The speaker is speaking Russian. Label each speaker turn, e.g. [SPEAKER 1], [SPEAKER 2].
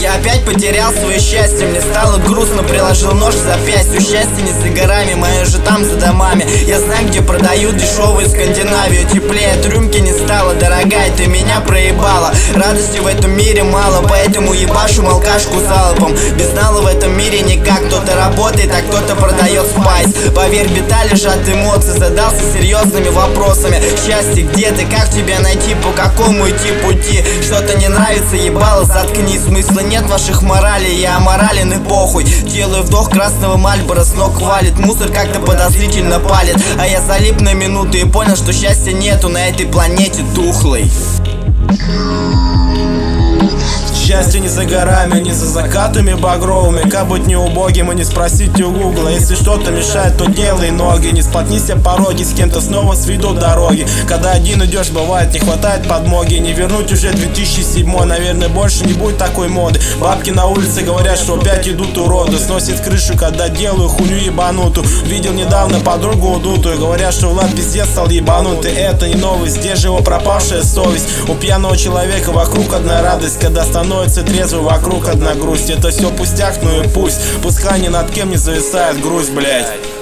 [SPEAKER 1] Я опять потерял свое счастье, мне стало грустно, приложил нож к запястью. Счастье не за горами, мое же там за домами. Я знаю, где продают дешевую Скандинавию. Теплее от рюмки не стало, дорогая, ты меня проебала. Радости в этом мире мало, поэтому ебашу алкашку залпом. Без нала в этом мире никак, кто-то работает, а кто-то продает спайс. Поверь, бита лежат эмоции, задался серьезными вопросами. Счастье где ты, как тебя найти, по какому идти пути? Что-то не нравится, ебало, заткни. Смысла нет ваших моралей, я аморален и похуй. Делаю вдох красного Мальбора, с ног валит. Мусор как-то подозрительно палит. А я залип на минуту и понял, что счастья нету на этой планете тухлой.
[SPEAKER 2] Счастье не за горами, не за закатами багровыми. Как быть не убогим и не спросить у гугла. Если что-то мешает, то делай ноги. Не споткнись о пороге, с кем-то снова сведут дороги. Когда один идешь, бывает не хватает подмоги. Не вернуть уже 2007, наверное, больше не будет такой моды. Бабки на улице говорят, что опять идут уроды. Сносит крышу, когда делаю хуйню ебанутую. Видел недавно подругу удутую. Говорят, что Влад пиздец стал ебанутый. Это не новость, где же его пропавшая совесть? У пьяного человека вокруг одна радость, когда становится трезвый, вокруг одна грусть. Это все пустяк, ну и пусть. Пускай ни над кем не зависает грусть, блять.